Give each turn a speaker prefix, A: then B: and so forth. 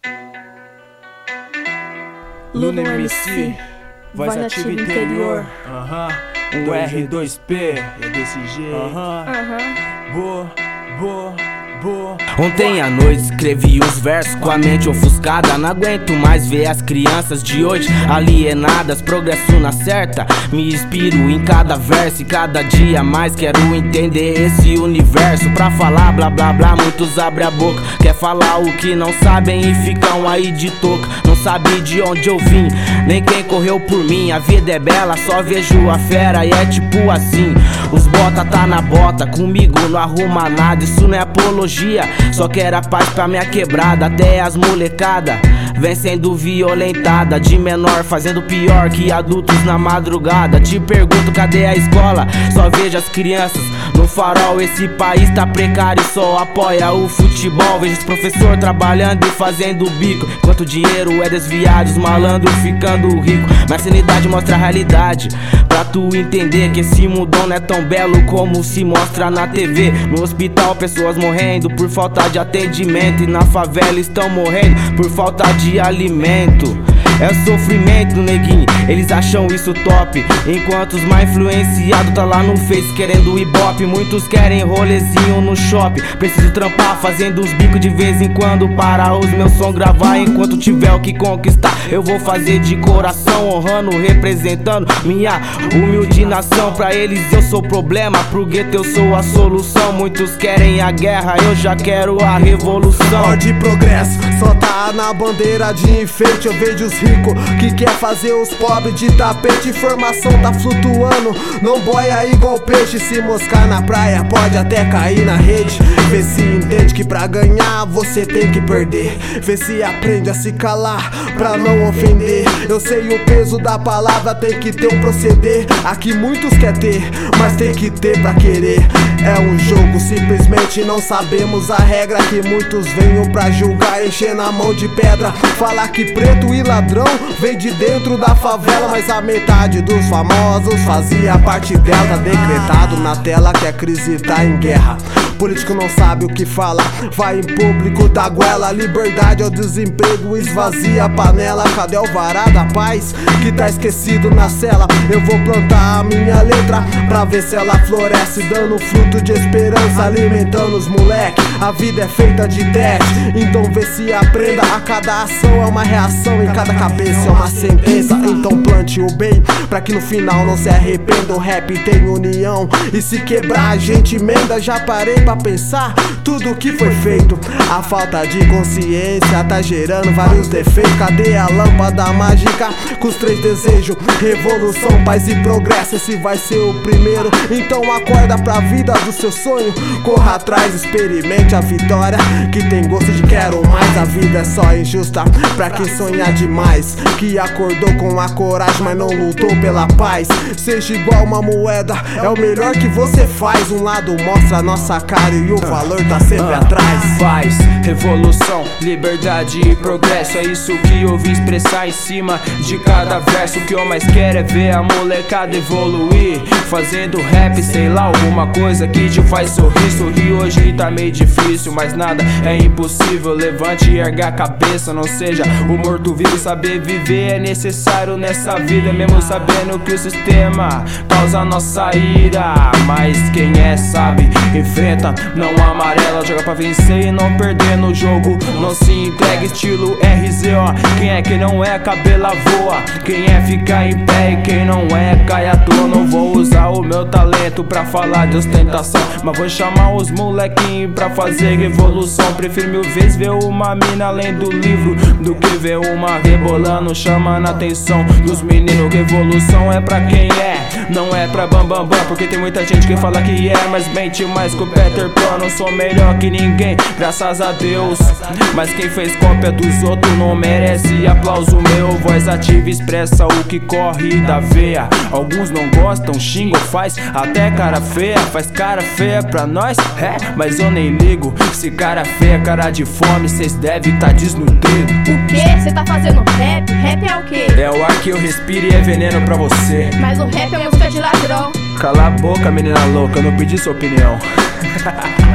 A: Luno MC, voz ativa interior. Um R2P, é desse jeito. Boa.
B: Ontem à noite escrevi os versos com a mente ofuscada. Não aguento mais ver as crianças de hoje alienadas. Progresso na certa, me inspiro em cada verso. E cada dia mais quero entender esse universo. Pra falar blá blá blá, muitos abrem a boca. Quer falar o que não sabem e ficam aí de toca. Não sabe de onde eu vim, nem quem correu por mim. A vida é bela, só vejo a fera e é tipo assim. Os bota tá na bota, comigo não arruma nada. Isso não é apologia, só quero a paz pra minha quebrada. Até as molecada vem sendo violentada, de menor fazendo pior que adultos na madrugada. Te pergunto, cadê a escola? Só vejo as crianças no farol. Esse país tá precário, só apoia o futebol. Vejo os professores trabalhando e fazendo bico, enquanto o dinheiro é desviado, os malandros ficando rico. Mas a sanidade mostra a realidade, pra tu entender que esse mundão não é tão belo como se mostra na TV. No hospital pessoas morrendo por falta de atendimento, e na favela estão morrendo por falta de alimento. É sofrimento, neguinho, eles acham isso top, enquanto os mais influenciados tá lá no Face querendo ibope. Muitos querem rolezinho no shopping, preciso trampar fazendo os bicos de vez em quando para os meus sons gravar. Enquanto tiver o que conquistar, eu vou fazer de coração, honrando, representando minha humilde nação. Pra eles eu sou o problema, pro gueto eu sou a solução. Muitos querem a guerra, eu já quero a revolução.
C: Ó de progresso, só tá na bandeira de enfeite. Eu vejo os ricos que quer fazer os pobres de tapete. Informação tá flutuando, não boia igual peixe. Se moscar na praia pode até cair na rede. Vê se entende que pra ganhar você tem que perder. Vê se aprende a se calar pra não ofender. Eu sei o peso da palavra, tem que ter um proceder. Aqui muitos quer ter, mas tem que ter pra querer. É um jogo, simplesmente não sabemos a regra. Que muitos venham pra julgar, encher na mão de pedra. Falar que preto e ladrão vem de dentro da favela, mas a metade dos famosos fazia parte dela. Tá decretado na tela que a crise tá em guerra. Político não sabe o que fala, vai em público da goela. Liberdade ao desemprego, esvazia a panela. Cadê o vará da paz que tá esquecido na cela? Eu vou plantar a minha letra pra ver se ela floresce, dando fruto de esperança, alimentando os moleque. A vida é feita de teste, então vê se aprenda. A cada ação é uma reação, em cada cabeça é uma sentença. Então plante o bem, pra que no final não se arrependa. O rap tem união, e se quebrar a gente emenda. Já parei pra pensar tudo que foi feito. A falta de consciência tá gerando vários defeitos. Cadê a lâmpada mágica com os 3 desejos? Revolução, paz e progresso, esse vai ser o primeiro. Então acorda pra vida do seu sonho, corra atrás, experimente a vitória que tem gosto de quero mais. A vida é só injusta pra quem sonha demais, que acordou com a coragem mas não lutou pela paz. Seja igual uma moeda, é o melhor que você faz. Um lado mostra a nossa cara e o valor tá sempre atrás.
A: Paz, revolução, liberdade e progresso, é isso que eu vim expressar em cima de cada verso. O que eu mais quero é ver a molecada evoluir, fazendo rap, sei lá, alguma coisa que te faz sorrir. Sorrir hoje tá meio difícil, mas nada é impossível. Levante e erga a cabeça, não seja o morto-vivo. Saber viver é necessário nessa vida, mesmo sabendo que o sistema causa nossa ira. Mas quem é sabe, enfrenta, não amarela. Joga pra vencer e não perder no jogo, não se entrega, estilo RZO. Quem é que não é, cabela voa. Quem é ficar em pé e quem não é, cai à toa. Não vou usar o meu talento pra falar de ostentação, mas vou chamar os molequinhos pra fazer revolução. Prefiro 1000 vezes ver uma mina além do livro do que ver uma rebolando, chamando a atenção dos meninos. Revolução é pra quem é, não é pra bambambam, porque tem muita gente que fala que é, mas mente mais que o Peter Pan. Não sou melhor que ninguém, graças a Deus, mas quem fez cópia dos outros não merece aplauso meu. Voz ativa expressa o que corre da veia. Alguns não gostam, xingam, faz até cara feia. Faz cara feia pra nós, mas eu nem ligo. Se cara feia, cara de fome, cês devem tá desnutrido.
D: O que? Cê tá fazendo rap? Rap é o quê?
A: É o ar que eu respiro e é veneno pra você.
D: Mas o rap é música de ladrão.
A: Cala a boca, menina louca, eu não pedi sua opinião.